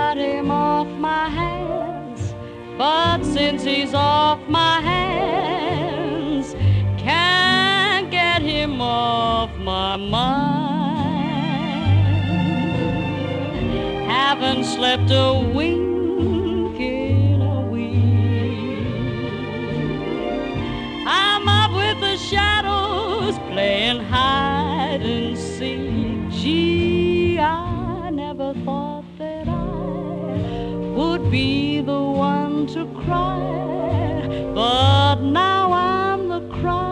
got him off my hands, but since he's off my hands, can't get him off my mind. Haven't slept a wink in a week. I'm up with the shadows playing hide and seek. Gee, I never thought that I would be the one to cry, but now I'm the cry.